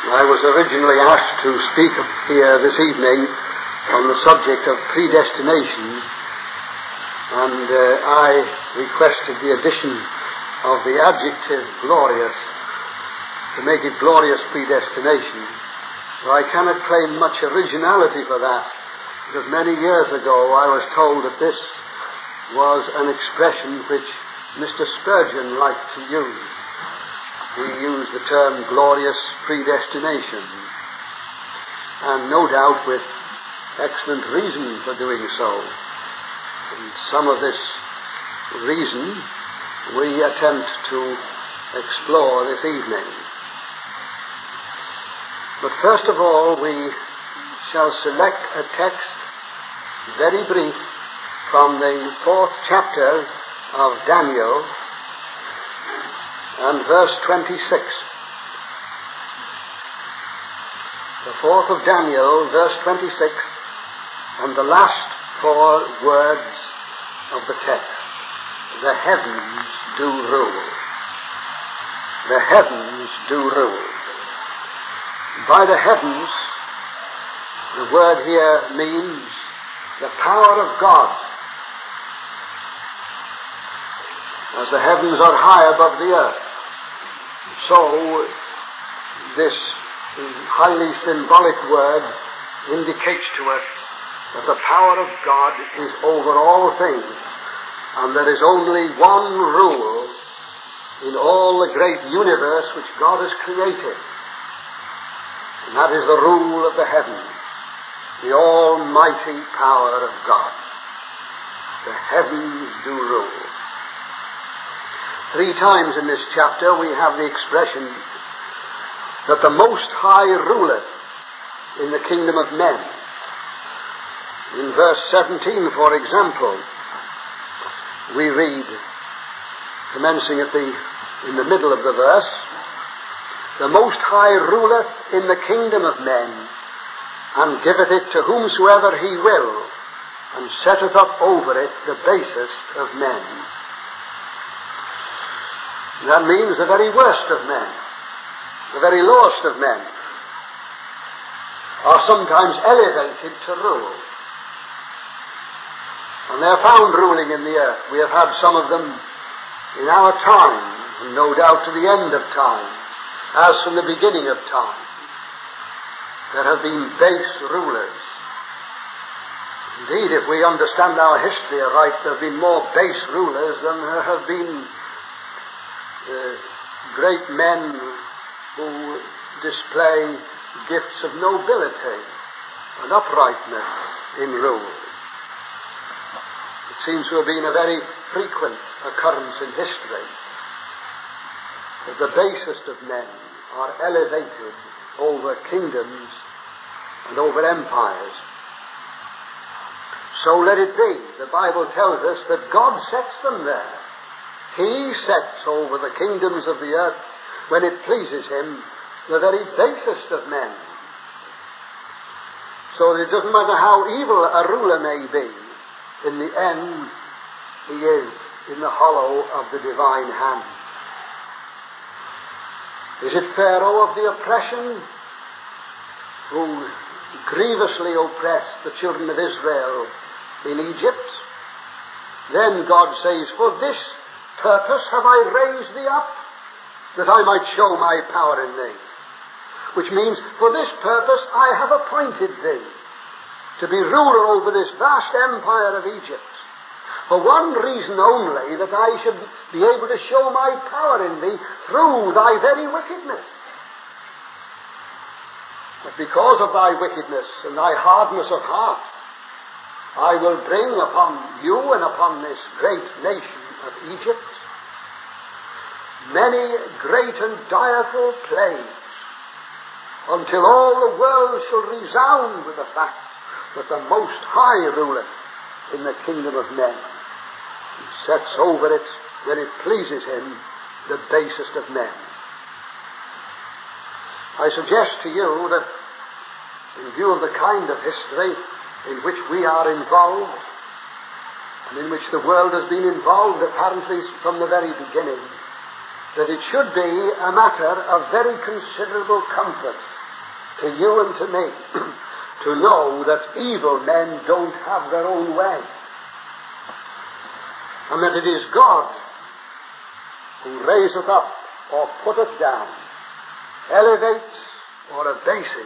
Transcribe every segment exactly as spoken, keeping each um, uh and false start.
I was originally asked to speak here this evening on the subject of predestination, and uh, I requested the addition of the adjective glorious to make it glorious predestination. So I cannot claim much originality for that, because many years ago I was told that this was an expression which Mister Spurgeon liked to use. He used the term glorious predestination, and no doubt with excellent reason for doing so. And some of this reason we attempt to explore this evening. But first of all, we shall select a text, very brief, from the fourth chapter of Daniel, and verse twenty-six. The fourth of Daniel, verse twenty-six, and the last four words of the text. The heavens do rule. The heavens do rule. By the heavens, the word here means the power of God. As the heavens are high above the earth, so this highly symbolic word indicates to us that the power of God is over all things, and there is only one rule in all the great universe which God has created, and that is the rule of the heavens, the almighty power of God. The heavens do rule. Three times in this chapter we have the expression that the Most High ruleth in the kingdom of men. In verse seventeen, for example, we read, commencing at the in the middle of the verse, the Most High ruleth in the kingdom of men, and giveth it to whomsoever he will, and setteth up over it the basest of men. That means the very worst of men, the very lowest of men, are sometimes elevated to rule. And they are found ruling in the earth. We have had some of them in our time, and no doubt to the end of time, as from the beginning of time. There have been base rulers. Indeed, if we understand our history aright, there have been more base rulers than there have been Uh, great men who display gifts of nobility and uprightness in rule. It seems to have been a very frequent occurrence in history that the basest of men are elevated over kingdoms and over empires. So let it be. The Bible tells us that God sets them there. He sets over the kingdoms of the earth, when it pleases him, the very basest of men. So it doesn't matter how evil a ruler may be, in the end, he is in the hollow of the divine hand. Is it Pharaoh of the oppression, who grievously oppressed the children of Israel in Egypt? Then God says, for this purpose have I raised thee up, that I might show my power in thee. Which means, for this purpose I have appointed thee to be ruler over this vast empire of Egypt. For one reason only, that I should be able to show my power in thee through thy very wickedness. But because of thy wickedness and thy hardness of heart, I will bring upon you and upon this great nation of Egypt many great and direful plagues, until all the world shall resound with the fact that the Most High ruleth in the kingdom of men. He sets over it, when it pleases him, the basest of men. I suggest to you that, in view of the kind of history in which we are involved, and in which the world has been involved apparently from the very beginning, that it should be a matter of very considerable comfort to you and to me to know that evil men don't have their own way, and that it is God who raiseth up or putteth down, elevates or abases,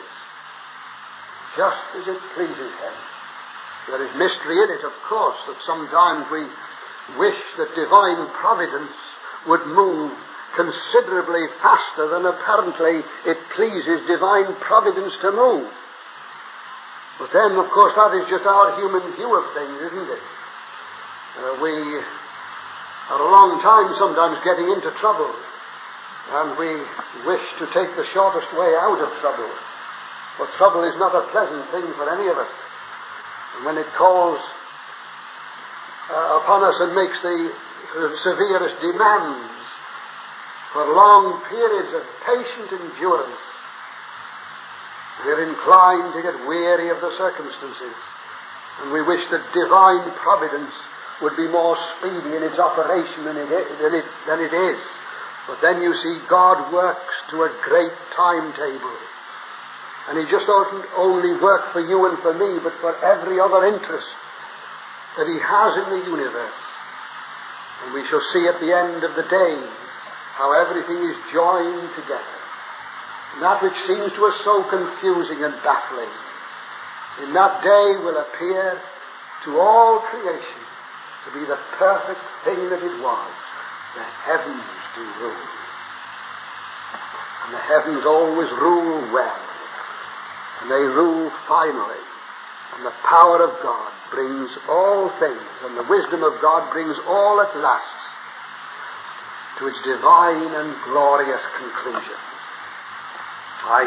just as it pleases him. There is mystery in it, of course, that sometimes we wish that divine providence would move considerably faster than apparently it pleases divine providence to move. But then, of course, that is just our human view of things, isn't it? Uh, we are a long time sometimes getting into trouble, and we wish to take the shortest way out of trouble. But trouble is not a pleasant thing for any of us. And when it calls uh, upon us and makes the uh, severest demands for long periods of patient endurance, we're inclined to get weary of the circumstances, and we wish that divine providence would be more speedy in its operation than it, than it, than it is. But then you see, God works to a great timetable. And he just doesn't only work for you and for me, but for every other interest that he has in the universe. And we shall see at the end of the day how everything is joined together. And that which seems to us so confusing and baffling, in that day will appear to all creation to be the perfect thing that it was. The heavens do rule. And the heavens always rule well. And they rule finally. And the power of God brings all things, and the wisdom of God brings all at last to its divine and glorious conclusion. I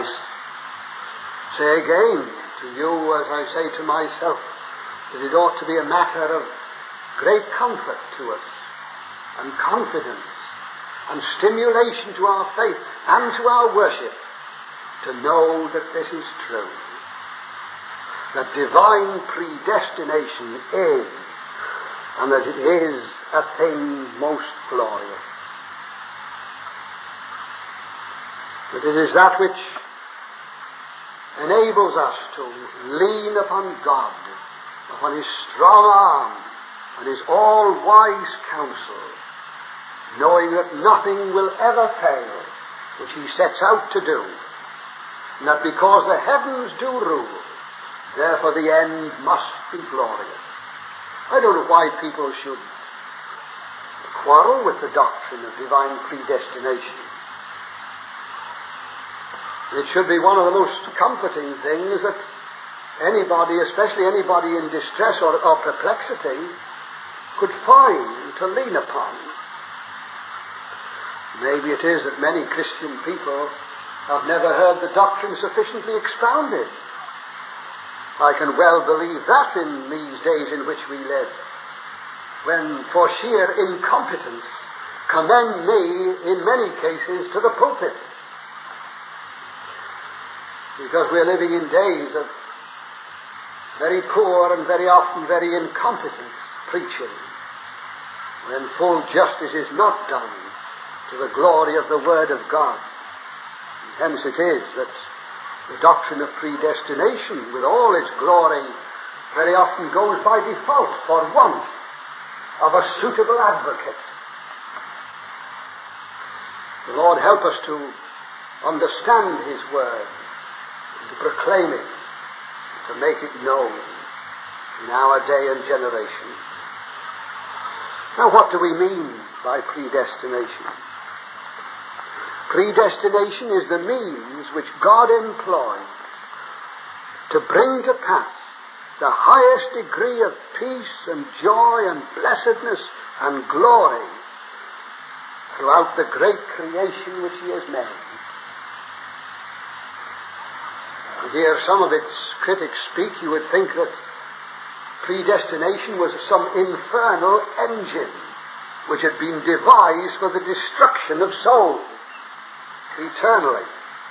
say again to you, as I say to myself, that it ought to be a matter of great comfort to us, and confidence, and stimulation to our faith and to our worship, to know that this is true. That divine predestination is, and that it is a thing most glorious. That it is that which enables us to lean upon God, upon his strong arm, and his all-wise counsel, knowing that nothing will ever fail which he sets out to do. And that because the heavens do rule, therefore the end must be glorious. I don't know why people should quarrel with the doctrine of divine predestination. It should be one of the most comforting things that anybody, especially anybody in distress or, or perplexity, could find to lean upon. Maybe it is that many Christian people have never heard the doctrine sufficiently expounded. I can well believe that in these days in which we live, when for sheer incompetence commend me in many cases to the pulpit. Because we're living in days of very poor and very often very incompetent preaching, when full justice is not done to the glory of the Word of God. And hence it is that the doctrine of predestination, with all its glory, very often goes by default for want of a suitable advocate. The Lord help us to understand his Word, and to proclaim it, to make it known in our day and generation. Now, what do we mean by predestination? Predestination is the means which God employs to bring to pass the highest degree of peace and joy and blessedness and glory throughout the great creation which he has made. To hear some of its critics speak, you would think that predestination was some infernal engine which had been devised for the destruction of souls eternally.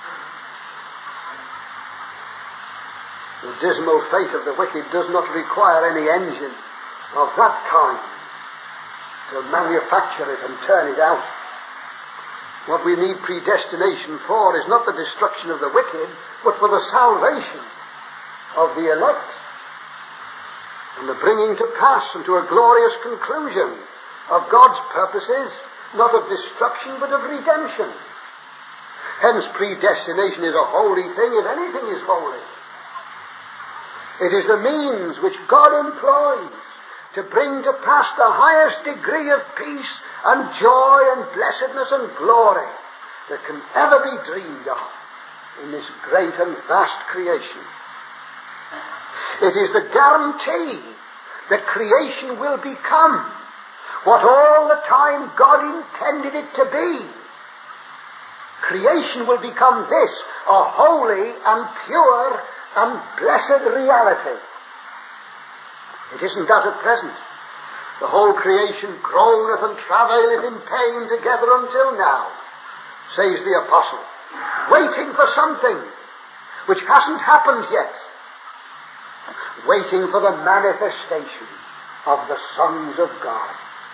The dismal fate of the wicked does not require any engine of that kind to manufacture it and turn it out. What we need predestination for is not the destruction of the wicked, but for the salvation of the elect, and the bringing to pass and to a glorious conclusion of God's purposes, not of destruction but of redemption. Hence, predestination is a holy thing, if anything is holy. It is the means which God employs to bring to pass the highest degree of peace and joy and blessedness and glory that can ever be dreamed of in this great and vast creation. It is the guarantee that creation will become what all the time God intended it to be. Creation will become this, a holy and pure and blessed reality. It isn't that at present. The whole creation groaneth and travaileth in pain together until now, says the apostle, waiting for something which hasn't happened yet, waiting for the manifestation of the sons of God.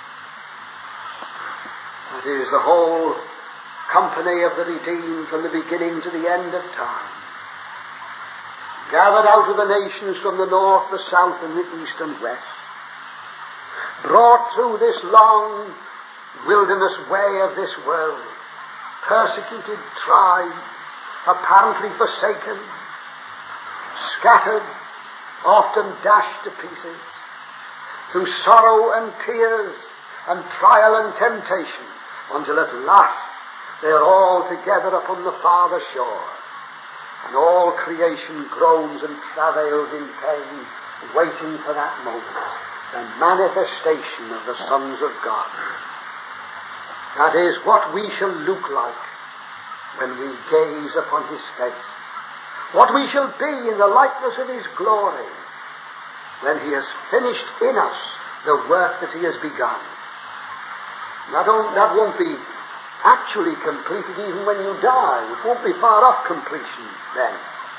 That is the whole company of the redeemed from the beginning to the end of time, gathered out of the nations from the north, the south, and the east and west, brought through this long wilderness way of this world, persecuted, tried, apparently forsaken, scattered, often dashed to pieces, through sorrow and tears and trial and temptation, until at last they are all together upon the farther shore, and all creation groans and travails in pain, waiting for that moment, the manifestation of the sons of God. That is what we shall look like when we gaze upon his face, what we shall be in the likeness of his glory when he has finished in us the work that he has begun. That won't, that won't be actually completed even when you die. It won't be far off completion then.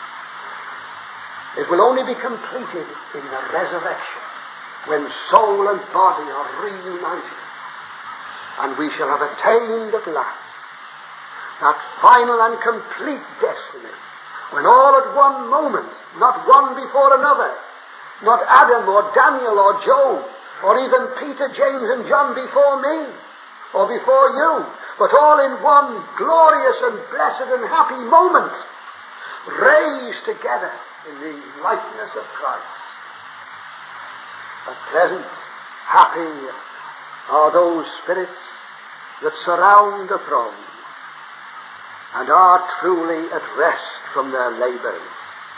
It will only be completed in the resurrection, when soul and body are reunited, and we shall have attained at last that final and complete destiny, when all at one moment, not one before another, not Adam or Daniel or Job, or even Peter, James and John before me, or before you, but all in one glorious and blessed and happy moment, raised together in the likeness of Christ. At present, happy are those spirits that surround the throne and are truly at rest from their labours.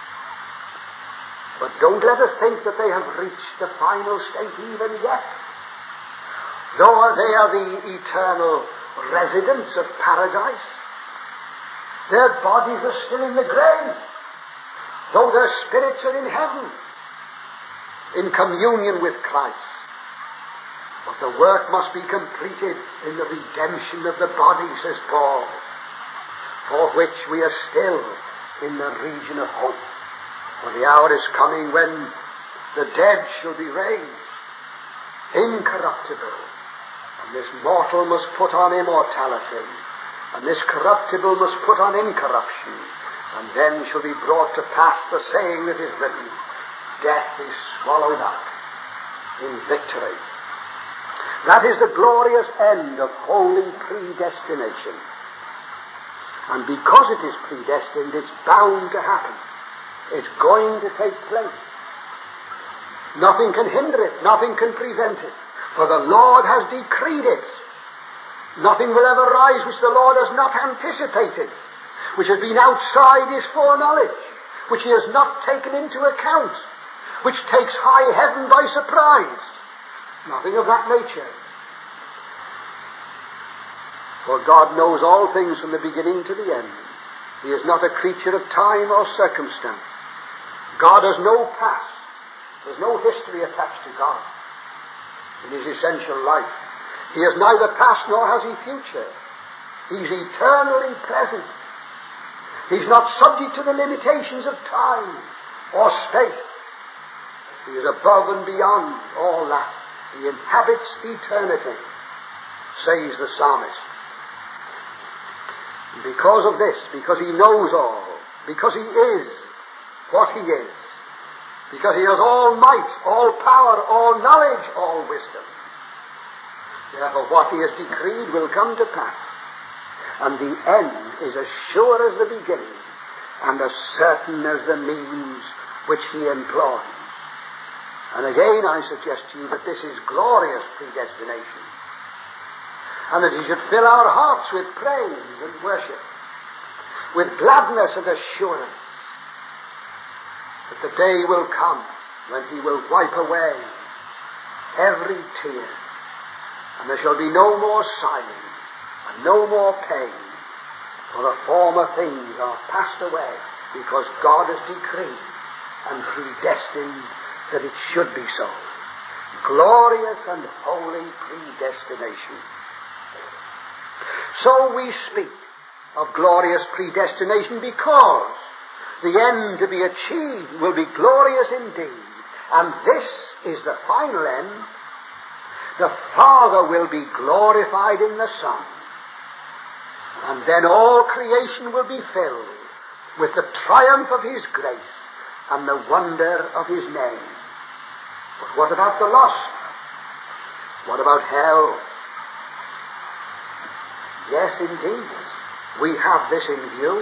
But don't let us think that they have reached the final state even yet. Though they are the eternal residents of paradise, their bodies are still in the grave, though their spirits are in heaven, in communion with Christ. But the work must be completed in the redemption of the body, says Paul, for which we are still in the region of hope. For the hour is coming when the dead shall be raised, incorruptible, and this mortal must put on immortality, and this corruptible must put on incorruption, and then shall be brought to pass the saying that is written, death is swallowed up in victory. That is the glorious end of holy predestination. And because it is predestined, it's bound to happen. It's going to take place. Nothing can hinder it. Nothing can prevent it. For the Lord has decreed it. Nothing will ever rise which the Lord has not anticipated, which has been outside his foreknowledge, which he has not taken into account, which takes high heaven by surprise. Nothing of that nature. For God knows all things from the beginning to the end. He is not a creature of time or circumstance. God has no past. There's no history attached to God in his essential life. He has neither past nor has he future. He's eternally present. He's not subject to the limitations of time or space. He is above and beyond all that. He inhabits eternity, says the psalmist. And because of this, because he knows all, because he is what he is, because he has all might, all power, all knowledge, all wisdom, therefore what he has decreed will come to pass. And the end is as sure as the beginning, and as certain as the means which he employs. And again I suggest to you that this is glorious predestination, and that he should fill our hearts with praise and worship, with gladness and assurance, that the day will come when he will wipe away every tear, and there shall be no more sighing and no more pain, for the former things are passed away, because God has decreed and predestined that it should be so. Glorious and holy predestination. So we speak of glorious predestination because the end to be achieved will be glorious indeed. And this is the final end. The Father will be glorified in the Son. And then all creation will be filled with the triumph of his grace and the wonder of his name. But what about the lost? What about hell? Yes, indeed, we have this in view.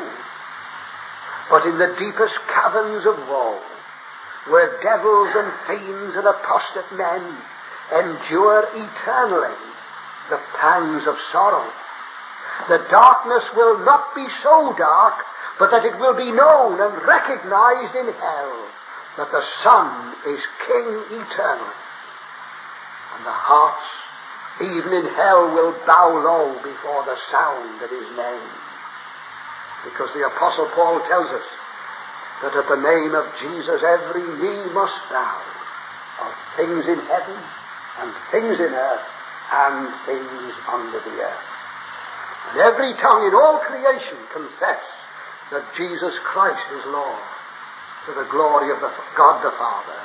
But in the deepest caverns of woe, where devils and fiends and apostate men endure eternally the pangs of sorrow, the darkness will not be so dark, but that it will be known and recognized in hell that the Son is King eternal. And the hearts, even in hell, will bow low before the sound of his name. Because the Apostle Paul tells us that at the name of Jesus every knee must bow, of things in heaven and things in earth and things under the earth. And every tongue in all creation confess that Jesus Christ is Lord, to the glory of the God the Father.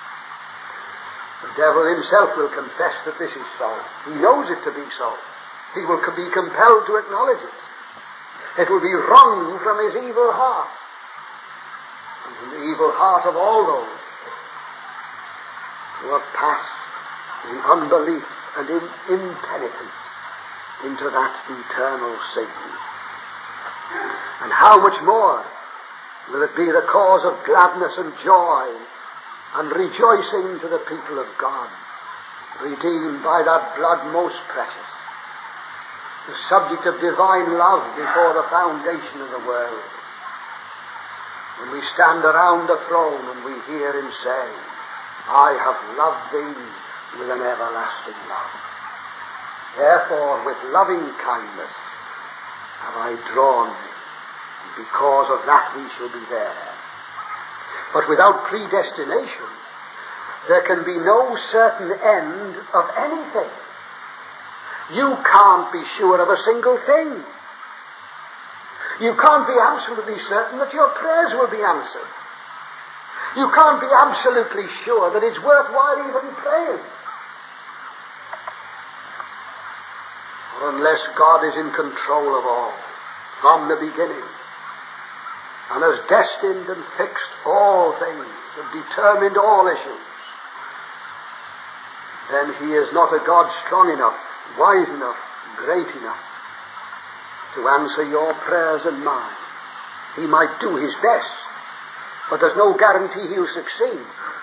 The devil himself will confess that this is so. He knows it to be so. He will be compelled to acknowledge it. It will be wrung from his evil heart, and from the evil heart of all those who have passed in unbelief and in impenitence into that eternal Satan. And how much more will it be the cause of gladness and joy and rejoicing to the people of God, redeemed by that blood most precious, the subject of divine love before the foundation of the world. When we stand around the throne and we hear him say, I have loved thee with an everlasting love. Therefore, with loving kindness have I drawn thee, and because of that we shall be there. But without predestination, there can be no certain end of anything. You can't be sure of a single thing. You can't be absolutely certain that your prayers will be answered. You can't be absolutely sure that it's worthwhile even praying. Unless God is in control of all, from the beginning, and has destined and fixed all things, and determined all issues, then he is not a God strong enough, wise enough, great enough to answer your prayers and mine. He might do his best, but there's no guarantee he'll succeed.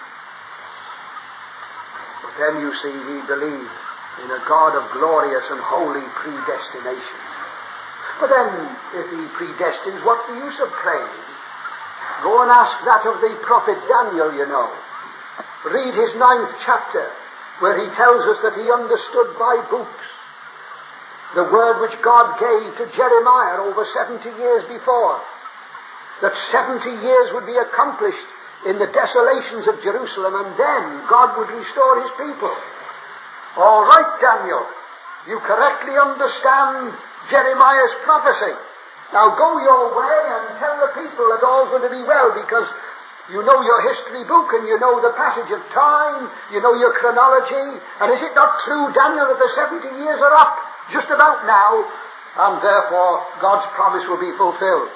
But then you see, we believe in a God of glorious and holy predestination. But then, if he predestines, what's the use of praying? Go and ask that of the prophet Daniel, you know. Read his ninth chapter, where he tells us that he understood by books the word which God gave to Jeremiah over seventy years before, that seventy years would be accomplished in the desolations of Jerusalem, and then God would restore his people. All right, Daniel, you correctly understand Jeremiah's prophecy. Now go your way and tell the people that all's going to be well, because you know your history book and you know the passage of time, you know your chronology. And is it not true, Daniel, that the seventy years are up just about now? and therefore God's promise will be fulfilled.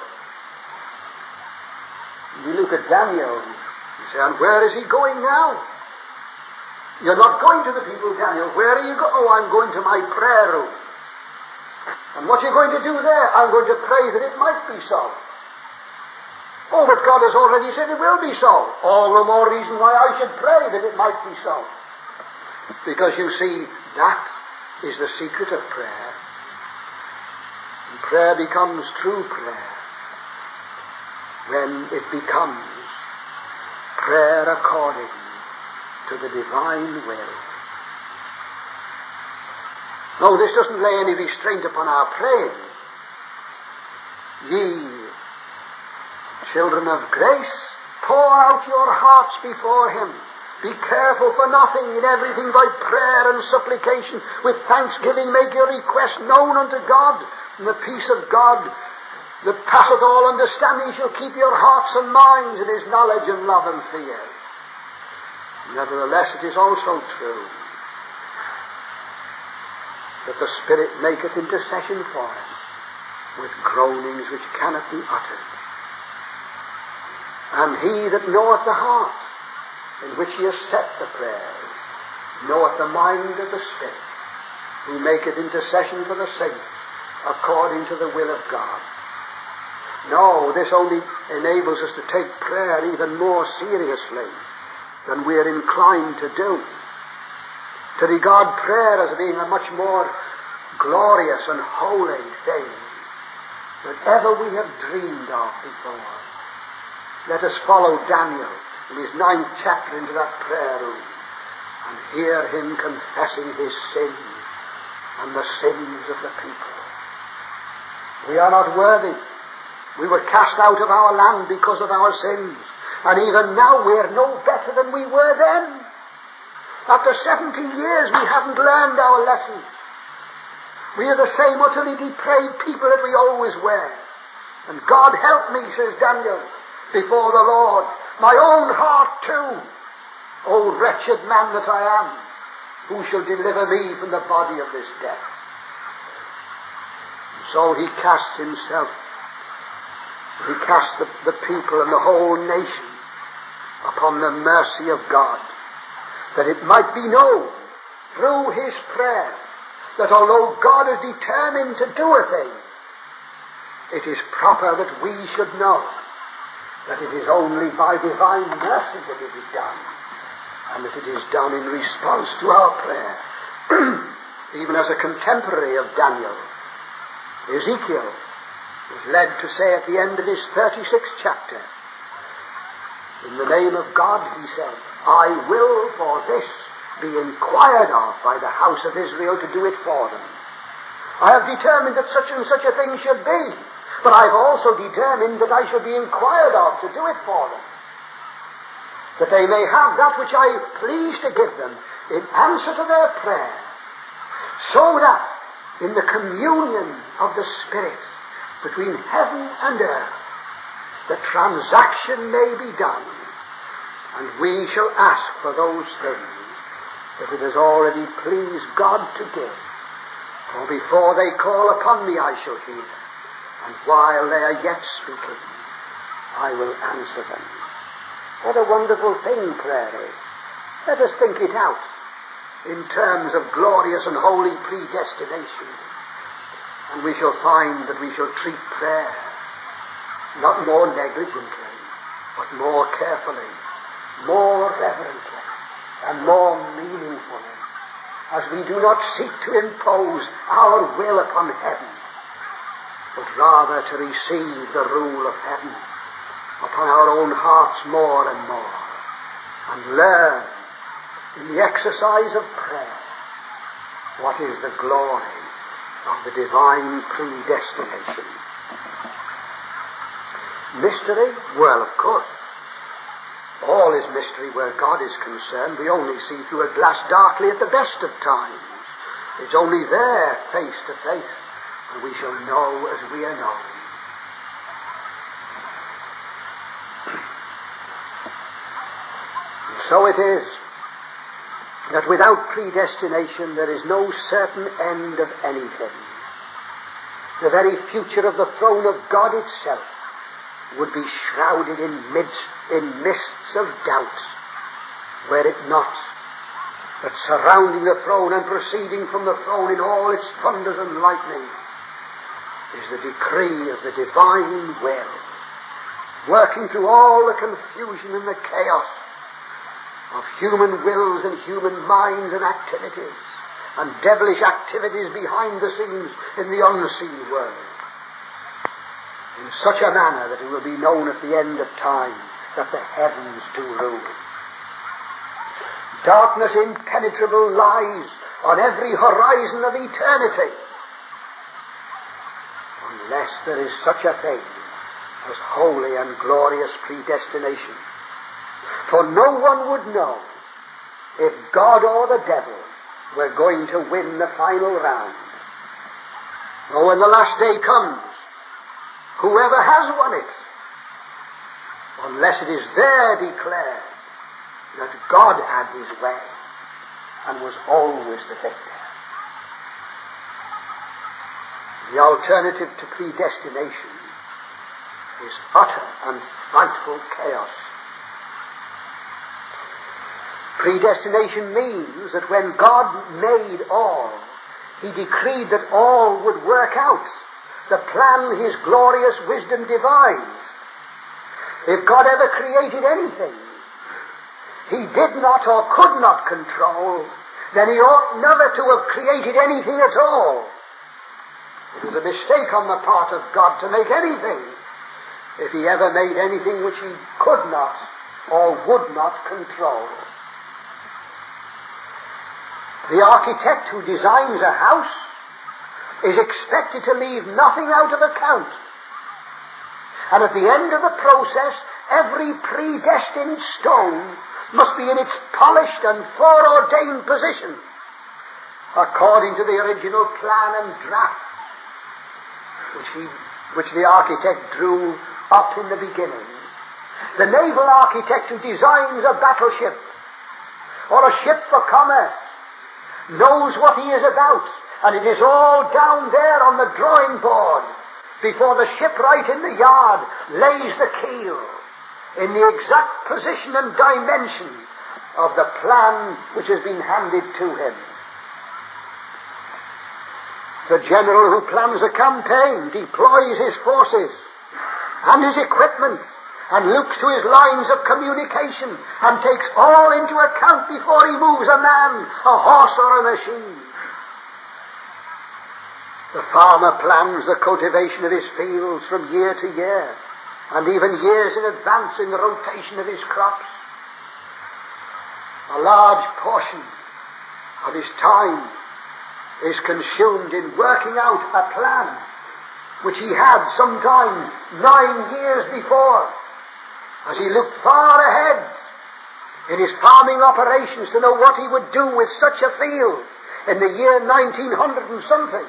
You look at Daniel, you say, and where is he going now? You're not going to the people, Daniel. Where are you going? Oh, I'm going to my prayer room. And what are you going to do there? I'm going to pray that it might be so. Oh, but God has already said it will be so. All the more reason why I should pray that it might be so. Because you see, that is the secret of prayer. And prayer becomes true prayer when it becomes prayer according to the divine will. No, this doesn't lay any restraint upon our praying. Ye children of grace, pour out your hearts before him. Be careful for nothing, in everything by prayer and supplication. With thanksgiving make your request known unto God. And the peace of God that passeth all understanding shall keep your hearts and minds in his knowledge and love and fear. Nevertheless, it is also true that the Spirit maketh intercession for us with groanings which cannot be uttered. And he that knoweth the heart in which he has set the prayers knoweth the mind of the Spirit, who maketh intercession for the saints according to the will of God. No, this only enables us to take prayer even more seriously than we are inclined to do. To regard prayer as being a much more glorious and holy thing than ever we have dreamed of before. Let us follow Daniel in his ninth chapter into that prayer room and hear him confessing his sins and the sins of the people. We are not worthy. We were cast out of our land because of our sins. And even now we are no better than we were then. After seventy years we haven't learned our lessons. We are the same utterly depraved people that we always were. And God help me, says Daniel, before the Lord. My own heart too. O wretched man that I am, who shall deliver me from the body of this death? And so he casts himself, he casts the, the people and the whole nation upon the mercy of God, that it might be known through his prayer that although God is determined to do a thing, it is proper that we should know that it is only by divine mercy that it is done, and that it is done in response to our prayer. Even as a contemporary of Daniel, Ezekiel was led to say at the end of his thirty-sixth chapter, in the name of God, he said, I will for this be inquired of by the house of Israel to do it for them. I have determined that such and such a thing should be, but I've also determined that I shall be inquired of to do it for them, that they may have that which I please to give them in answer to their prayer, so that in the communion of the Spirit between heaven and earth, the transaction may be done, and we shall ask for those things that it has already pleased God to give. For before they call upon me, I shall hear, and while they are yet speaking, I will answer them. What a wonderful thing prayer is. Let us think it out in terms of glorious and holy predestination, and we shall find that we shall treat prayer not more negligently, but more carefully, more reverently, and more meaningfully, as we do not seek to impose our will upon heaven, but rather to receive the rule of heaven upon our own hearts more and more, and learn in the exercise of prayer what is the glory of the divine predestination. Mystery? Well, of course. All is mystery where God is concerned. We only see through a glass darkly at the best of times. It's only there, face to face, and we shall know as we are known. And so it is that without predestination there is no certain end of anything. the very future of the throne of God itself would be shrouded in midst, in mists of doubt, were it not that surrounding the throne and proceeding from the throne in all its thunders and lightning is the decree of the divine will, working through all the confusion and the chaos of human wills and human minds and activities, and devilish activities behind the scenes in the unseen world, in such a manner that it will be known at the end of time that the heavens do rule. Darkness impenetrable lies on every horizon of eternity, unless there is such a thing as holy and glorious predestination. For no one would know if God or the devil were going to win the final round. Or when the last day comes, whoever has won it, unless it is there declared that God had his way and was always the victor. The alternative to predestination is utter and frightful chaos. Predestination means that when God made all, he decreed that all would work out the plan his glorious wisdom devised. If God ever created anything he did not or could not control, then he ought never to have created anything at all. It was a mistake on the part of God to make anything, if he ever made anything which he could not or would not control. The architect who designs a house is expected to leave nothing out of account. And at the end of the process, every predestined stone must be in its polished and foreordained position, according to the original plan and draft which, he, which the architect drew up in the beginning. The naval architect who designs a battleship or a ship for commerce knows what he is about, and it is all down there on the drawing board before the shipwright in the yard lays the keel in the exact position and dimension of the plan which has been handed to him. The general who plans a campaign deploys his forces and his equipment and looks to his lines of communication and takes all into account before he moves a man, a horse or a machine. The farmer plans the cultivation of his fields from year to year, and even years in advance in the rotation of his crops. A large portion of his time is consumed in working out a plan which he had sometime nine years before, as he looked far ahead in his farming operations to know what he would do with such a field in the year nineteen hundred and something,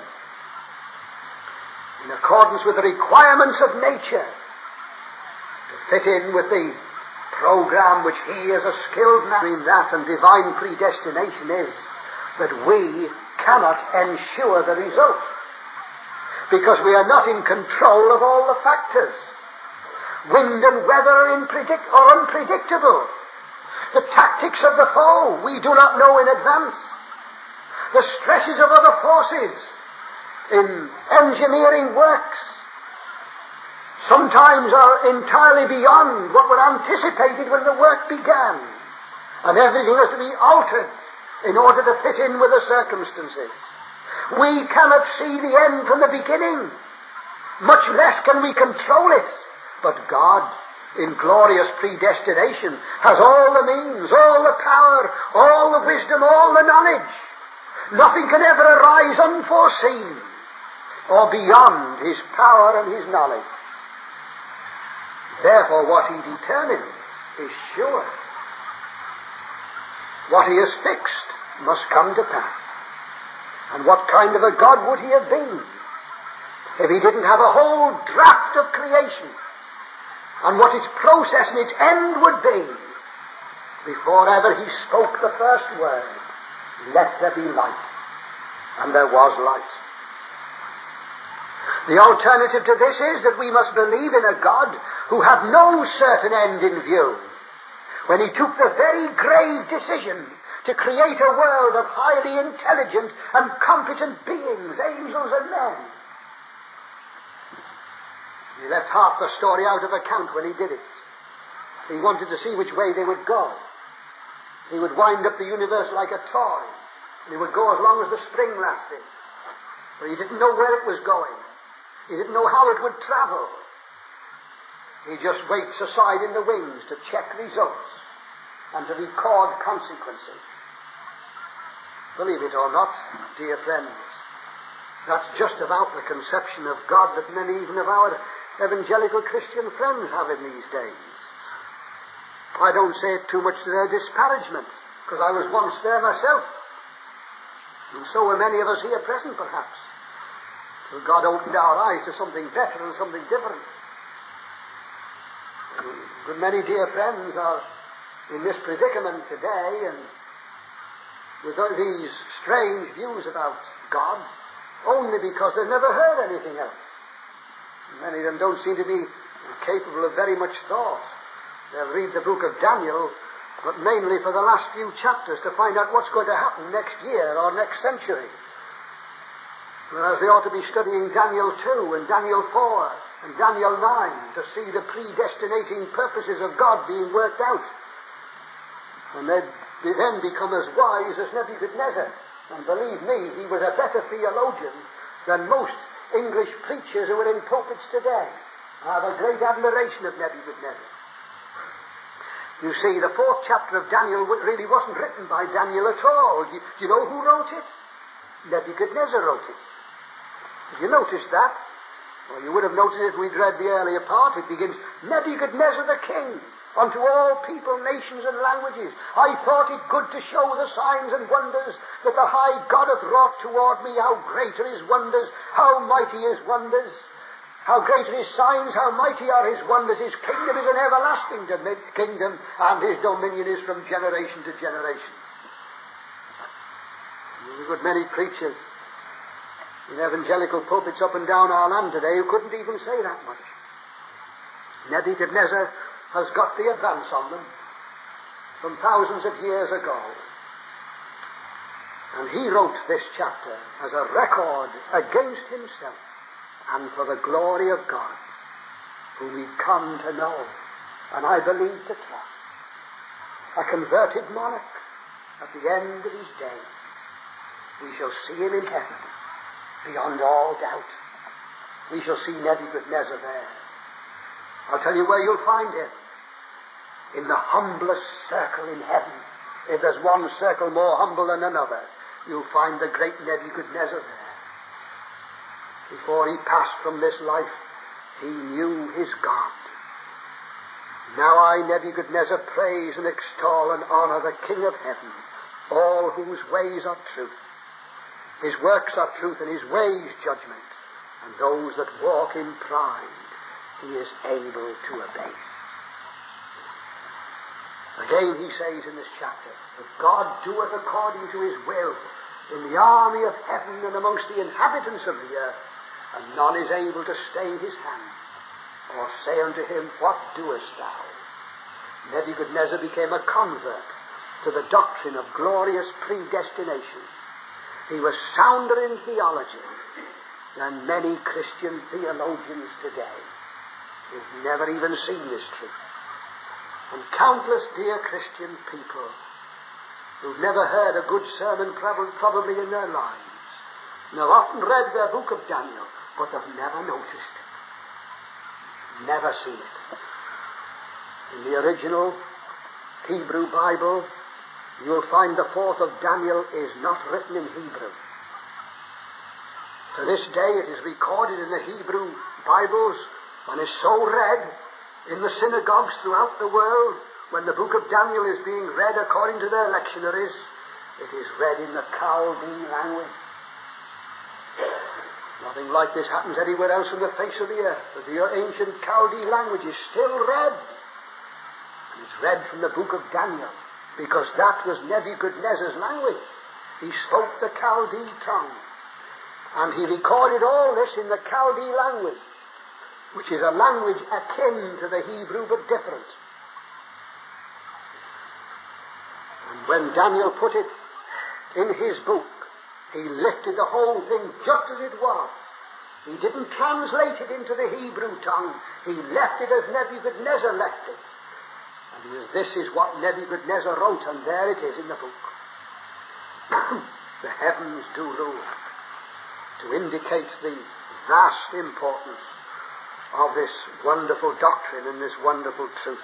in accordance with the requirements of nature, to fit in with the program which he as a skilled man in that and divine predestination is that we cannot ensure the result, because we are not in control of all the factors. Wind and weather are, impredict- are unpredictable. The tactics of the foe we do not know in advance. The stresses of other forces in engineering works sometimes are entirely beyond what were anticipated when the work began, and everything has to be altered in order to fit in with the circumstances. We cannot see the end from the beginning, much less can we control it, but God, in glorious predestination, has all the means, all the power, all the wisdom, all the knowledge. Nothing can ever arise unforeseen or beyond his power and his knowledge. Therefore, what he determines is sure. What he has fixed must come to pass. And what kind of a God would he have been if he didn't have a whole draft of creation and what its process and its end would be before ever he spoke the first word, "Let there be light," and there was light. The alternative to this is that we must believe in a God who had no certain end in view when he took the very grave decision to create a world of highly intelligent and competent beings, angels and men. He left half the story out of account when he did it. He wanted to see which way they would go. He would wind up the universe like a toy, and he would go as long as the spring lasted. But he didn't know where it was going. He didn't know how it would travel. He just waits aside in the wings to check results and to record consequences. Believe it or not, dear friends, that's just about the conception of God that many even of our evangelical Christian friends have in these days. I don't say it too much to their disparagement, because I was once there myself, and so were many of us here present, perhaps. So God opened our eyes to something better and something different. A good many dear friends are in this predicament today, and with these strange views about God, only because they've never heard anything else. Many of them don't seem to be capable of very much thought. They'll read the book of Daniel, but mainly for the last few chapters to find out what's going to happen next year or next century. Whereas they ought to be studying Daniel two and Daniel four and Daniel nine to see the predestinating purposes of God being worked out. And they'd then become as wise as Nebuchadnezzar. And believe me, he was a better theologian than most English preachers who are in pulpits today. I have a great admiration of Nebuchadnezzar. You see, the fourth chapter of Daniel really wasn't written by Daniel at all. Do you, do you know who wrote it? Nebuchadnezzar wrote it. Did you notice that? Well, you would have noticed if we'd read the earlier part. It begins, Nebuchadnezzar the king, unto all people, nations, and languages. I thought it good to show the signs and wonders that the high God hath wrought toward me. How great are his wonders, how mighty his wonders. How great are his signs, how mighty are his wonders. His kingdom is an everlasting kingdom, and his dominion is from generation to generation. There's a good many preachers in evangelical pulpits up and down our land today who couldn't even say that much. Nebuchadnezzar has got the advance on them from thousands of years ago. And he wrote this chapter as a record against himself and for the glory of God, whom he'd come to know, and I believe to trust. A converted monarch at the end of his days. We shall see him in heaven, beyond all doubt. We shall see Nebuchadnezzar there. I'll tell you where you'll find him. In the humblest circle in heaven. If there's one circle more humble than another, you'll find the great Nebuchadnezzar there. Before he passed from this life, he knew his God. Now I, Nebuchadnezzar, praise and extol and honor the King of heaven, all whose ways are truth. His works are truth, and his ways judgment. And those that walk in pride, he is able to abase. Again he says in this chapter, that God doeth according to his will in the army of heaven and amongst the inhabitants of the earth, and none is able to stay his hand, or say unto him, What doest thou? Nebuchadnezzar became a convert to the doctrine of glorious predestination. He was sounder in theology than many Christian theologians today who've never even seen this truth. And countless dear Christian people who've never heard a good sermon probably in their lives, and have often read their book of Daniel, but they've never noticed it. Never seen it. In the original Hebrew Bible, you'll find the fourth of Daniel is not written in Hebrew. To this day it is recorded in the Hebrew Bibles and is so read in the synagogues throughout the world. When the book of Daniel is being read according to their lectionaries, it is read in the Chaldee language. Nothing like this happens anywhere else on the face of the earth. But the ancient Chaldee language is still read. And it's read from the book of Daniel, because that was Nebuchadnezzar's language. He spoke the Chaldee tongue. And he recorded all this in the Chaldee language, which is a language akin to the Hebrew but different. And when Daniel put it in his book, he lifted the whole thing just as it was. He didn't translate it into the Hebrew tongue. He left it as Nebuchadnezzar left it. And this is what Nebuchadnezzar wrote, and there it is in the book. The heavens do rule, to indicate the vast importance of this wonderful doctrine and this wonderful truth.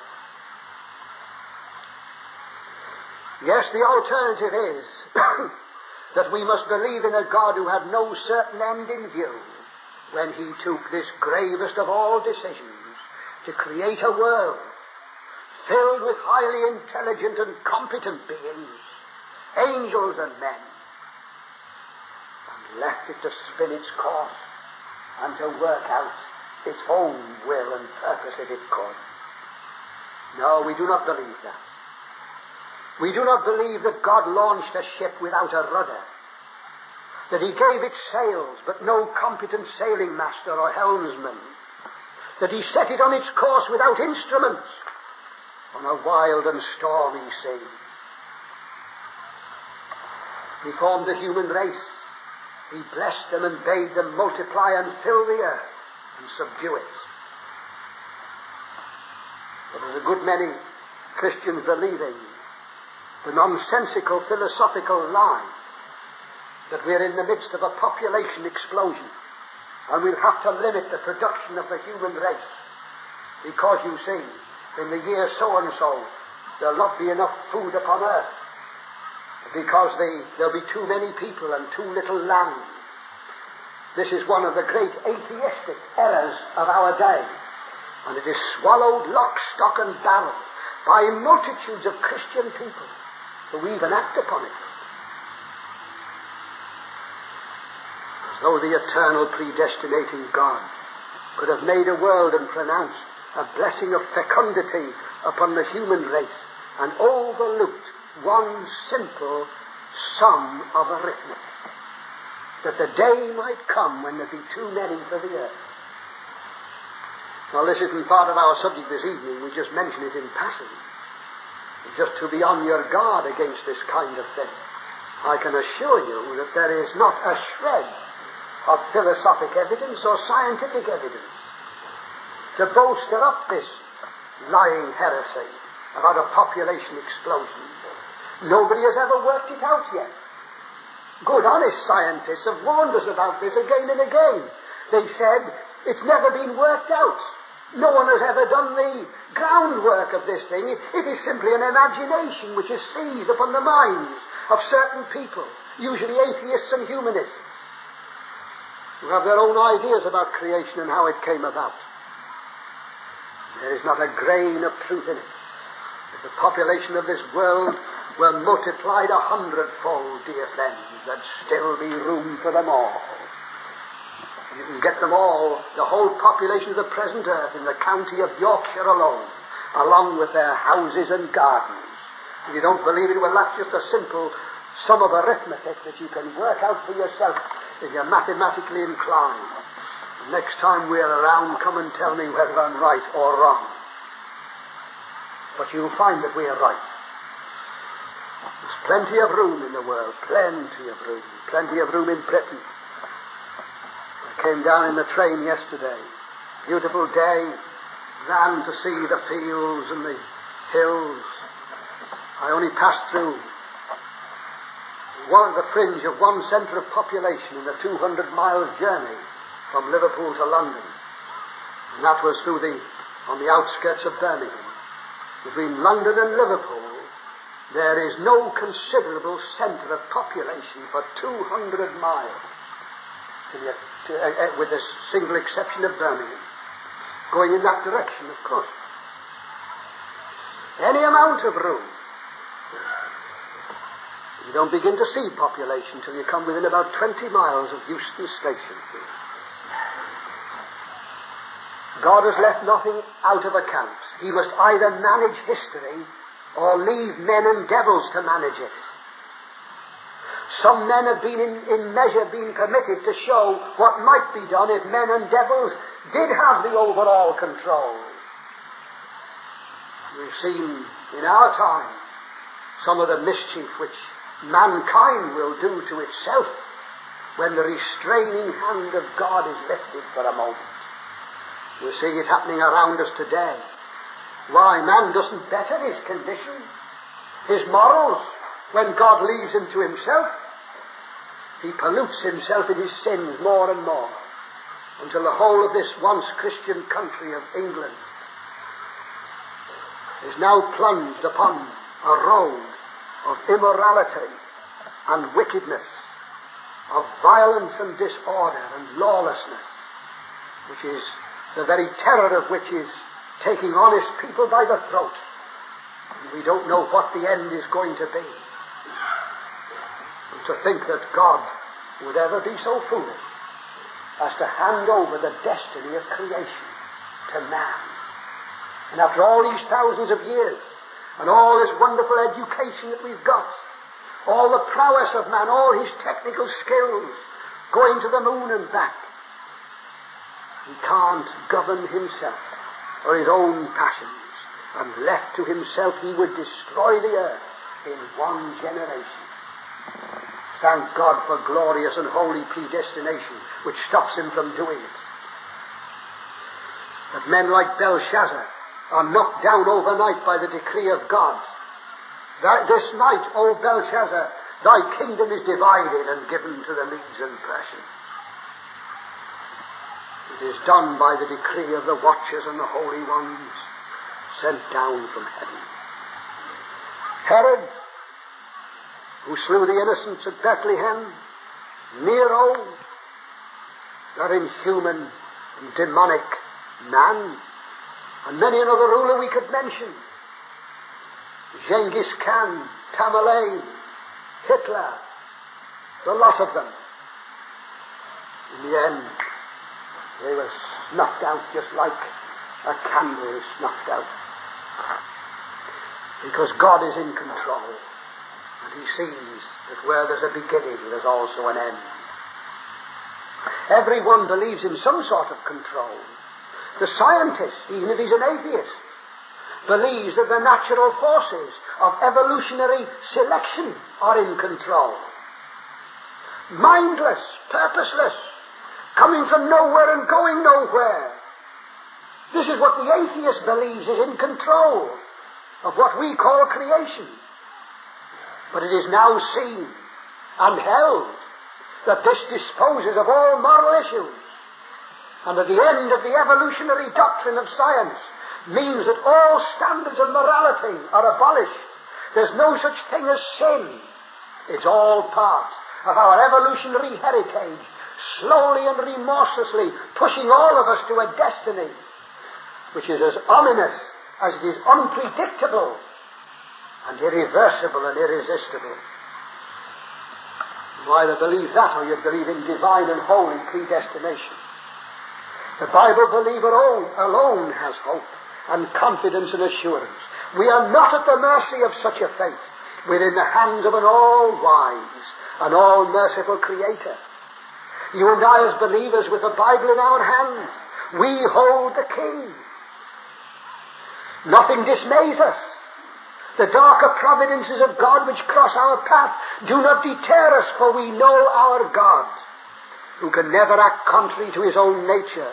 Yes, the alternative is that we must believe in a God who had no certain end in view when he took this gravest of all decisions to create a world filled with highly intelligent and competent beings, angels and men, and left it to spin its course and to work out its own will and purpose if it could. No, we do not believe that. We do not believe that God launched a ship without a rudder, that he gave it sails but no competent sailing master or helmsman, that he set it on its course without instruments on a wild and stormy sea. He formed the human race. He blessed them and bade them multiply and fill the earth and subdue it. But there's a good many Christians believing the nonsensical philosophical lie that we're in the midst of a population explosion and we'll have to limit the production of the human race because, you see, in the year so-and-so there'll not be enough food upon earth because they, there'll be too many people and too little land. This is one of the great atheistic errors of our day, and it is swallowed lock, stock and barrel by multitudes of Christian people who even act upon it. As though the eternal predestinating God could have made a world and pronounced a blessing of fecundity upon the human race and overlooked one simple sum of arithmetic, that the day might come when there be too many for the earth. Now, this isn't part of our subject this evening. We just mention it in passing, just to be on your guard against this kind of thing. I can assure you that there is not a shred of philosophic evidence or scientific evidence to bolster up this lying heresy about a population explosion. Nobody has ever worked it out yet. Good, honest scientists have warned us about this again and again. They said it's never been worked out. No one has ever done the groundwork of this thing. It, it is simply an imagination which is seized upon the minds of certain people, usually atheists and humanists, who have their own ideas about creation and how it came about. There is not a grain of truth in it. If the population of this world were multiplied a hundredfold, dear friends, there'd still be room for them all. You can get them all, the whole population of the present earth, in the county of Yorkshire alone, along with their houses and gardens. If you don't believe it, well, that's just a simple sum of arithmetic that you can work out for yourself if you're mathematically inclined. Next time we're around, come and tell me whether I'm right or wrong. But you'll find that we are right. There's plenty of room in the world, plenty of room, plenty of room in Britain. I came down in the train yesterday, beautiful day, ran to see the fields and the hills. I only passed through one, the fringe of one centre of population in the two hundred mile journey from Liverpool to London, and that was through the on the outskirts of Birmingham. Between London and Liverpool there is no considerable centre of population for two hundred miles, to the, to, uh, uh, with the single exception of Birmingham, going in that direction, of course. Any amount of room. You don't begin to see population till you come within about twenty miles of Euston Station. God has left nothing out of account. He must either manage history or leave men and devils to manage it. Some men have been in, in measure been permitted to show what might be done if men and devils did have the overall control. We've seen in our time some of the mischief which mankind will do to itself when the restraining hand of God is lifted for a moment. We're seeing it happening around us today. Why? Man doesn't better his condition, his morals, when God leaves him to himself. He pollutes himself in his sins more and more, until the whole of this once Christian country of England is now plunged upon a road of immorality and wickedness, of violence and disorder and lawlessness, which is the very terror of which is taking honest people by the throat. And we don't know what the end is going to be. And to think that God would ever be so foolish as to hand over the destiny of creation to man. And after all these thousands of years, and all this wonderful education that we've got, all the prowess of man, all his technical skills, going to the moon and back, he can't govern himself or his own passions, and left to himself he would destroy the earth in one generation. Thank God for glorious and holy predestination, which stops him from doing it. That men like Belshazzar are knocked down overnight by the decree of God. That this night, O Belshazzar, thy kingdom is divided and given to the Medes and Persians. It is done by the decree of the watchers and the holy ones sent down from heaven. Herod, who slew the innocents at Bethlehem, Nero, that inhuman and demonic man, and many another ruler we could mention, Genghis Khan, Tamerlane, Hitler, the lot of them. In the end, they were snuffed out just like a candle is snuffed out. Because God is in control, and he sees that where there's a beginning, there's also an end. Everyone believes in some sort of control. The scientist, even if he's an atheist, believes that the natural forces of evolutionary selection are in control. Mindless, purposeless, coming from nowhere and going nowhere. This is what the atheist believes is in control of what we call creation. But it is now seen and held that this disposes of all moral issues. And at the end of the evolutionary doctrine of science means that all standards of morality are abolished. There's no such thing as sin. It's all part of our evolutionary heritage, slowly and remorselessly pushing all of us to a destiny which is as ominous as it is unpredictable and irreversible and irresistible. You either believe that or you believe in divine and holy predestination. The Bible believer alone has hope and confidence and assurance. We are not at the mercy of such a fate. We're in the hands of an all-wise and all-merciful Creator. You and I as believers with the Bible in our hands, we hold the key. Nothing dismays us. The darker providences of God which cross our path do not deter us, for we know our God, who can never act contrary to his own nature.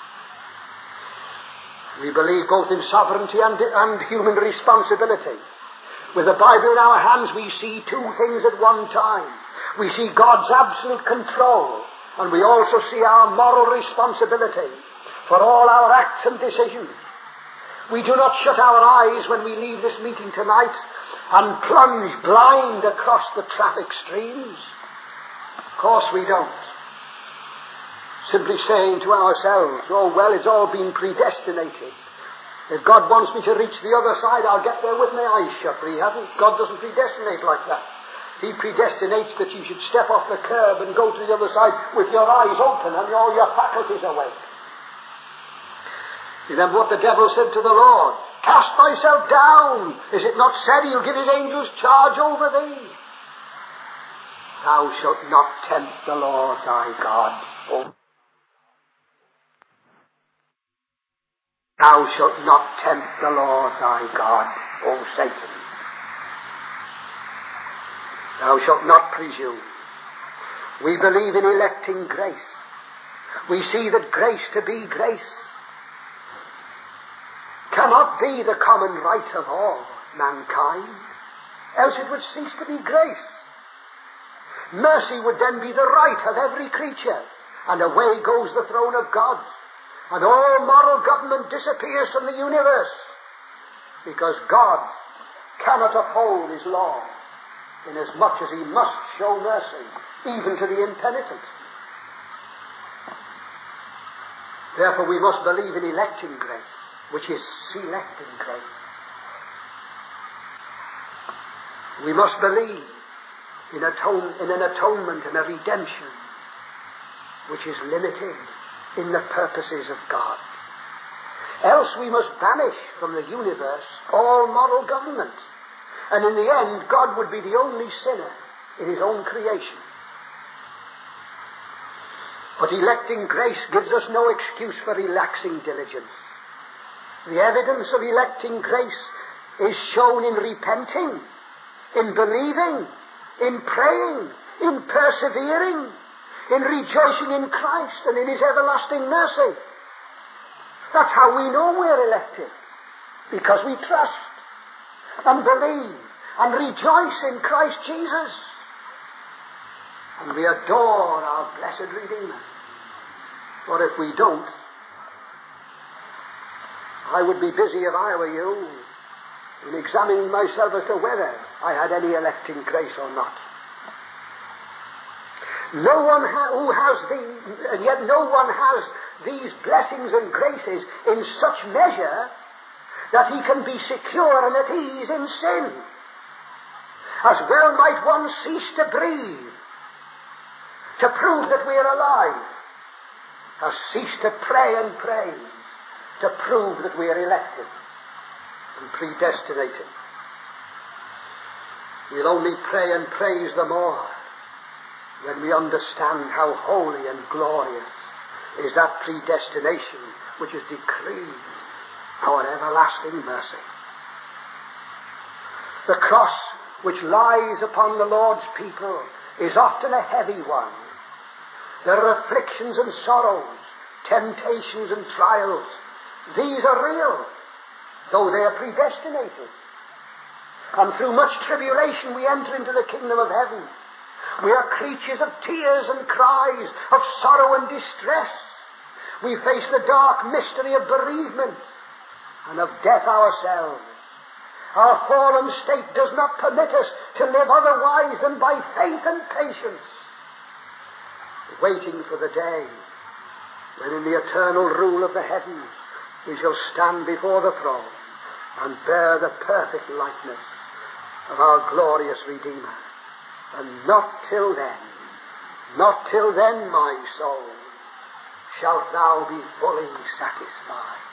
We believe both in sovereignty and, and human responsibility. With the Bible in our hands, we see two things at one time. We see God's absolute control, and we also see our moral responsibility for all our acts and decisions. We do not shut our eyes when we leave this meeting tonight and plunge blind across the traffic streams. Of course we don't. Simply saying to ourselves, oh well, it's all been predestinated. If God wants me to reach the other side, I'll get there with my eyes shut. But he hasn't. God doesn't predestinate like that. He predestinates that you should step off the curb and go to the other side with your eyes open and all your faculties awake. Remember what the devil said to the Lord. Cast thyself down. Is it not said he'll give his angels charge over thee? Thou shalt not tempt the Lord thy God. O Thou shalt not tempt the Lord thy God, O Satan. Thou shalt not presume. We believe in electing grace. We see that grace to be grace cannot be the common right of all mankind, else it would cease to be grace. Mercy would then be the right of every creature, and away goes the throne of God, and all moral government disappears from the universe, because God cannot uphold his law, inasmuch as he must show mercy even to the impenitent. Therefore we must believe in electing grace, which is selecting grace. We must believe in, atone, in an atonement and a redemption which is limited in the purposes of God. Else we must banish from the universe all moral government, and in the end God would be the only sinner in his own creation. But electing grace gives us no excuse for relaxing diligence. The evidence of electing grace is shown in repenting, in believing, in praying, in persevering, in rejoicing in Christ and in his everlasting mercy. That's how we know we're elected, because we trust and believe and rejoice in Christ Jesus, and we adore our blessed Redeemer. For if we don't, I would be busy, if I were you, in examining myself as to whether I had any electing grace or not. No one ha- who has these, and yet no one has these blessings and graces in such measure that he can be secure and at ease in sin. As well might one cease to breathe to prove that we are alive, as cease to pray and praise to prove that we are elected and predestinated. We'll only pray and praise the more when we understand how holy and glorious is that predestination which has decreed our everlasting mercy. The cross which lies upon the Lord's people is often a heavy one. There are afflictions and sorrows, temptations and trials. These are real, though they are predestinated. And through much tribulation we enter into the kingdom of heaven. We are creatures of tears and cries, of sorrow and distress. We face the dark mystery of bereavement and of death ourselves. Our fallen state does not permit us to live otherwise than by faith and patience, waiting for the day when in the eternal rule of the heavens we shall stand before the throne and bear the perfect likeness of our glorious Redeemer. And not till then, not till then, my soul, shalt thou be fully satisfied.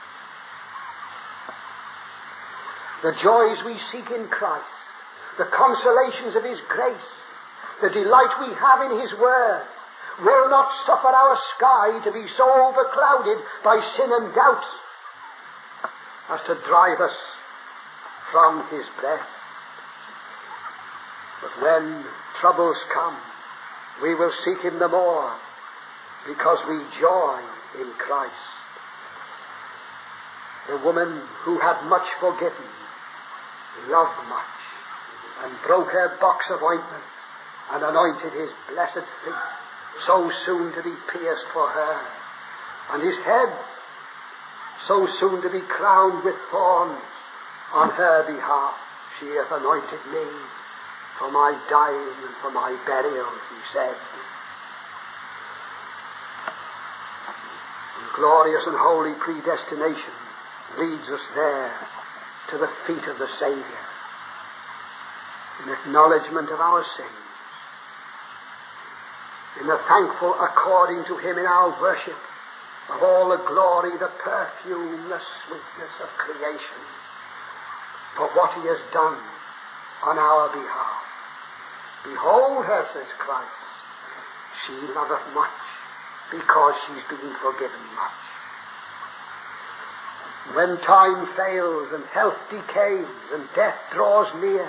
The joys we seek in Christ, the consolations of his grace, the delight we have in his word, will not suffer our sky to be so overclouded by sin and doubt as to drive us from his breast. But when troubles come, we will seek him the more, because we joy in Christ. The woman who had much forgiven loved much, and broke her box of ointment and anointed his blessed feet, so soon to be pierced for her, and his head so soon to be crowned with thorns. On her behalf she hath anointed me for my dying and for my burial, he said. And glorious and holy predestination leads us there to the feet of the Saviour, in acknowledgement of our sins, in the thankful according to him in our worship of all the glory, the perfume, the sweetness of creation, for what he has done on our behalf, Behold her, says Christ. She loveth much, because she's been forgiven much. When time fails and health decays and death draws near,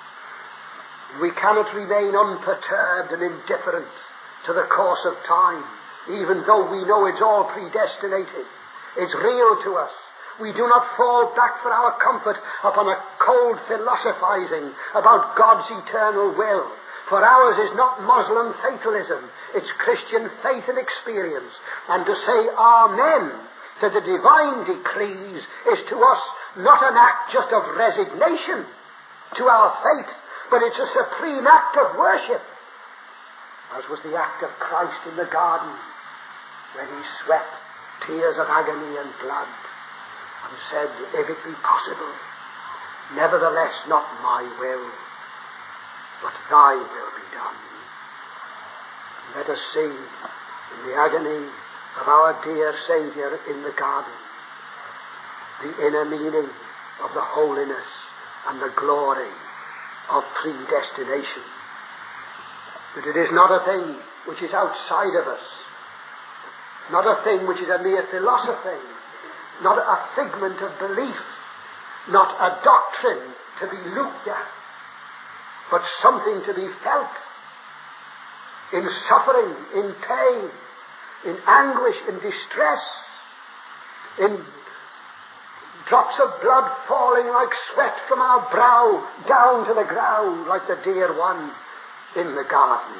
we cannot remain unperturbed and indifferent to the course of time, even though we know it's all predestinated. It's real to us. We do not fall back for our comfort upon a cold philosophizing about God's eternal will. For ours is not Muslim fatalism, it's Christian faith and experience. And to say Amen to the divine decrees is to us not an act just of resignation to our fate, but it's a supreme act of worship, as was the act of Christ in the garden when he sweat tears of agony and blood and said, if it be possible, nevertheless not my will, but thy will be done. Let us see in the agony of our dear Saviour in the garden the inner meaning of the holiness and the glory of predestination. That it is not a thing which is outside of us, not a thing which is a mere philosophy, not a figment of belief, not a doctrine to be looked at, but something to be felt in suffering, in pain, in anguish, in distress, in drops of blood falling like sweat from our brow down to the ground like the dear one in the garden,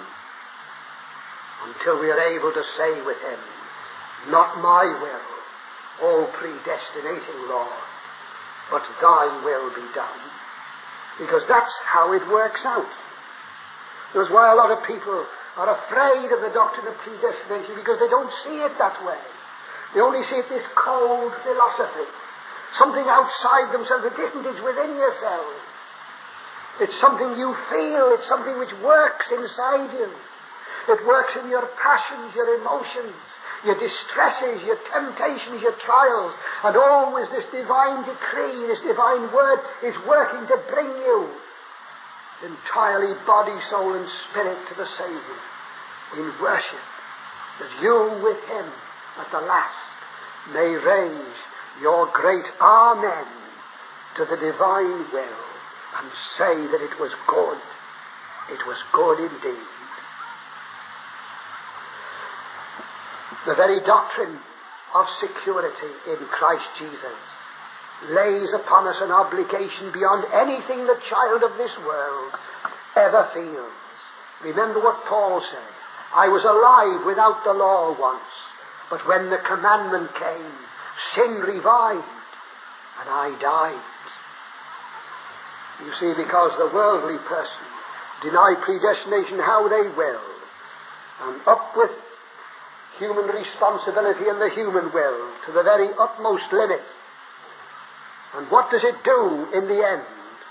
until we are able to say with him, not my will, O predestinating Lord, but thy will be done. Because that's how it works out. That's why a lot of people are afraid of the doctrine of predestination, because they don't see it that way. They only see it this cold philosophy, something outside themselves. It isn't, it's within yourselves. It's something you feel, it's something which works inside you. It works in your passions, your emotions, your distresses, your temptations, your trials, and always this divine decree, this divine word is working to bring you entirely body, soul and spirit to the Saviour in worship, that you with him at the last may raise your great Amen to the divine will and say that it was good, it was good indeed. The very doctrine of security in Christ Jesus lays upon us an obligation beyond anything the child of this world ever feels. Remember what Paul said, I was alive without the law once, but when the commandment came, sin revived, and I died. You see, because the worldly person deny predestination how they will, and up with human responsibility and the human will to the very utmost limit. And what does it do in the end?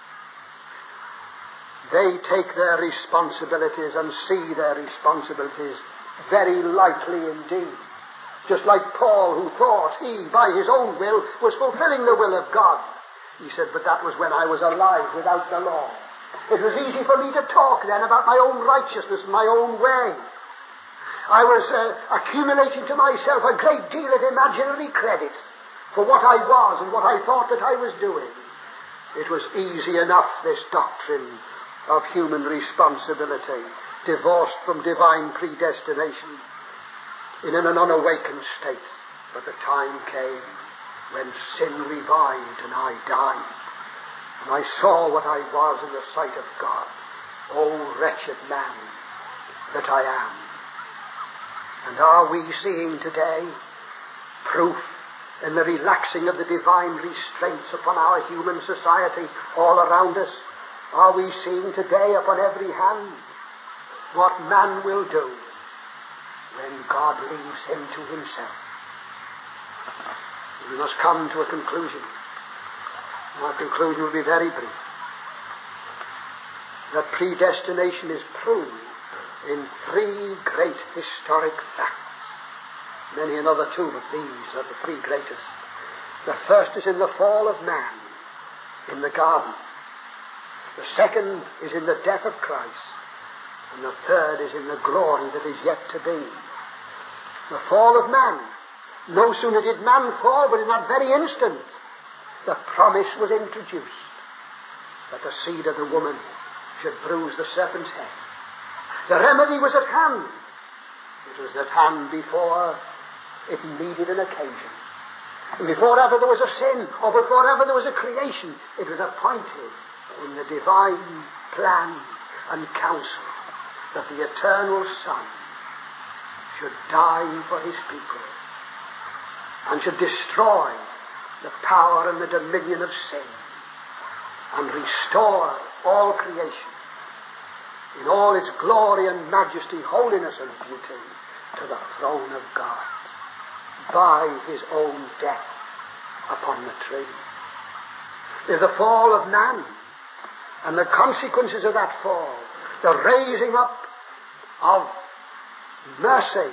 They take their responsibilities and see their responsibilities very lightly indeed. Just like Paul, who thought he, by his own will, was fulfilling the will of God. He said, but that was when I was alive without the law. It was easy for me to talk then about my own righteousness and my own way. I was uh, accumulating to myself a great deal of imaginary credit for what I was and what I thought that I was doing. It was easy enough, this doctrine of human responsibility, divorced from divine predestination, in an unawakened state. But the time came when sin revived and I died. And I saw what I was in the sight of God. Oh, wretched man that I am. And are we seeing today proof in the relaxing of the divine restraints upon our human society all around us? Are we seeing today upon every hand what man will do when God leaves him to himself? We must come to a conclusion. And our conclusion will be very brief. That predestination is proved in three great historic facts. Many another too, but these are the three greatest. The first is in the fall of man in the garden. The second is in the death of Christ. And the third is in the glory that is yet to be. The fall of man. No sooner did man fall, but in that very instant, the promise was introduced that the seed of the woman should bruise the serpent's head. The remedy was at hand. It was at hand before it needed an occasion. And before ever there was a sin, or before ever there was a creation, it was appointed in the divine plan and counsel that the eternal Son should die for his people and should destroy the power and the dominion of sin and restore all creation in all its glory and majesty, holiness and beauty to the throne of God by his own death upon the tree. There's the fall of man and the consequences of that fall, the raising up of mercy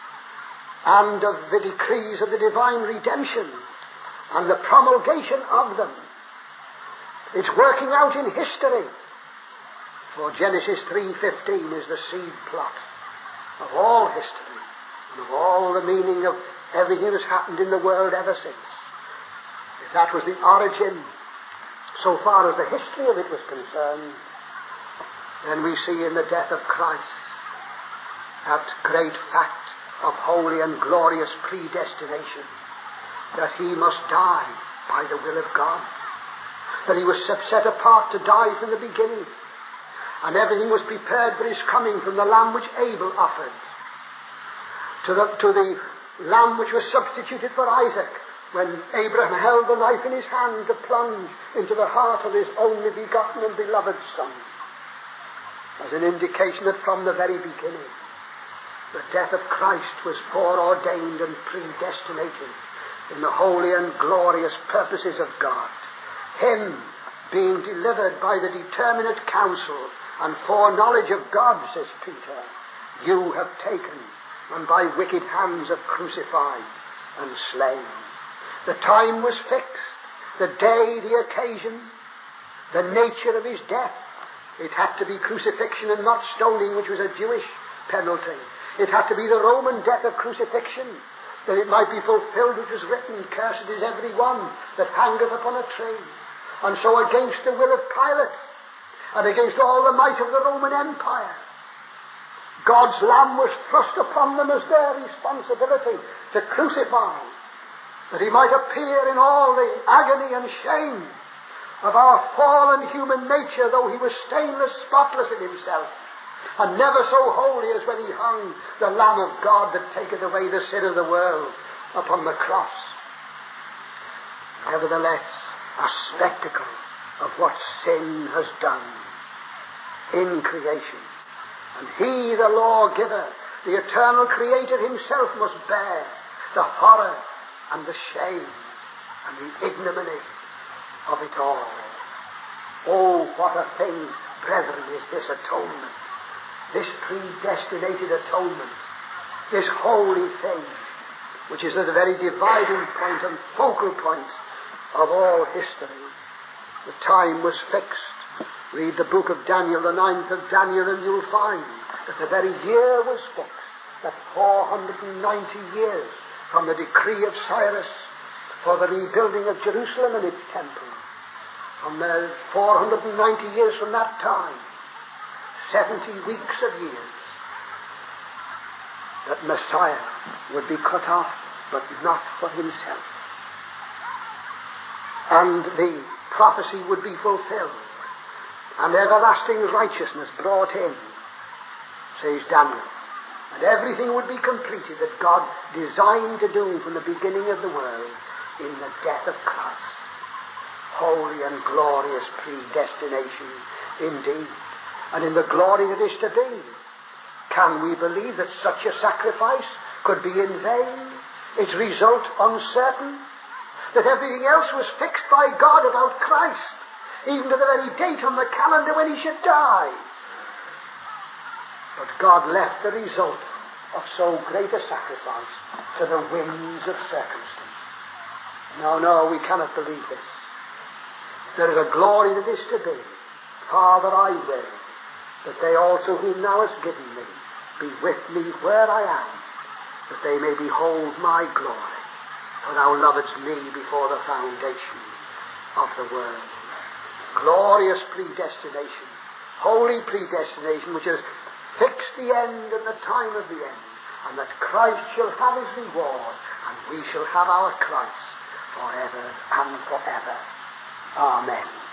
and of the decrees of the divine redemption and the promulgation of them. It's working out in history. For Genesis three fifteen is the seed plot of all history and of all the meaning of everything that's happened in the world ever since. If that was the origin, so far as the history of it was concerned, then we see in the death of Christ that great fact of holy and glorious predestination, that he must die by the will of God, that he was set apart to die from the beginning, and everything was prepared for his coming, from the lamb which Abel offered to the, to the lamb which was substituted for Isaac when Abraham held the knife in his hand to plunge into the heart of his only begotten and beloved Son, as an indication that from the very beginning the death of Christ was foreordained and predestinated in the holy and glorious purposes of God. Him being delivered by the determinate counsel and foreknowledge of God, says Peter, you have taken and by wicked hands have crucified and slain. The time was fixed, the day, the occasion, the nature of his death. It had to be crucifixion and not stoning, which was a Jewish penalty. It had to be the Roman death of crucifixion, that it might be fulfilled which was written, cursed is every one that hangeth upon a tree. And so against the will of Pilate, and against all the might of the Roman Empire, God's Lamb was thrust upon them as their responsibility to crucify, that he might appear in all the agony and shame of our fallen human nature, though he was stainless, spotless in himself, and never so holy as when he hung, the Lamb of God that taketh away the sin of the world, upon the cross. Nevertheless, a spectacle of what sin has done in creation. And he, the lawgiver, the eternal creator himself, must bear the horror and the shame and the ignominy of it all. Oh, what a thing, brethren, is this atonement, this predestinated atonement, this holy thing, which is at the very dividing point and focal point of all history. The time was fixed. Read the book of Daniel, the ninth of Daniel, and you'll find that the very year was fixed, that four hundred ninety years from the decree of Cyrus for the rebuilding of Jerusalem and its temple. From the four hundred ninety years from that time, seventy weeks of years, that Messiah would be cut off, but not for himself. And the prophecy would be fulfilled, and everlasting righteousness brought in, says Daniel. And everything would be completed that God designed to do from the beginning of the world in the death of Christ. Holy and glorious predestination indeed. And in the glory that is to be, can we believe that such a sacrifice could be in vain, its result uncertain? That everything else was fixed by God about Christ, even to the very date on the calendar when he should die. But God left the result of so great a sacrifice to the winds of circumstance. No, no, we cannot believe this. There is a glory that is to be. Father, I will that they also whom thou hast given me be with me where I am, that they may behold my glory. For thou lovedst me before the foundation of the world. Glorious predestination, holy predestination, which has fixed the end and the time of the end, and that Christ shall have his reward, and we shall have our Christ forever and forever. Amen.